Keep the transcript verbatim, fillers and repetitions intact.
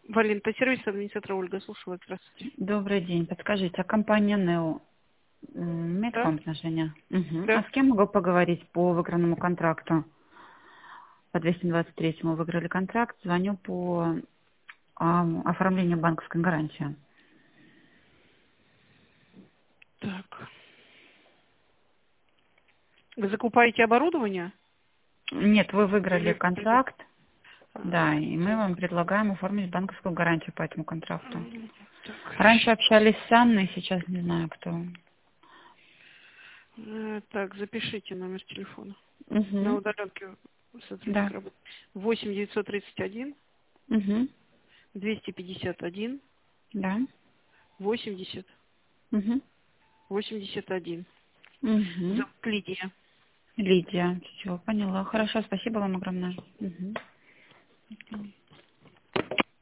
Валента сервис, администратор Ольга, слушаю вас, здравствуйте. Добрый день. Подскажите, а компания Нео м, имеет к Да? вам отношение? Мгм. А Да. с кем могу поговорить по выигранному контракту? По двести двадцать третьему выиграли контракт. Звоню по ам, оформлению банковской гарантии. Так. Вы закупаете оборудование? Нет, вы выиграли Или придет? контракт, да, и мы вам предлагаем оформить банковскую гарантию по этому контракту. Так. Раньше общались с Анной, сейчас не знаю кто. Э, Так, запишите номер телефона. На Угу. удаленке сотрудник Да. работает. восемь девятьсот тридцать один Угу. двести пятьдесят один Да. восемьдесят Угу. восемьдесят один. Угу. Зовут Лидия. Лидия. Все, поняла. Хорошо, спасибо вам огромное. Мгм.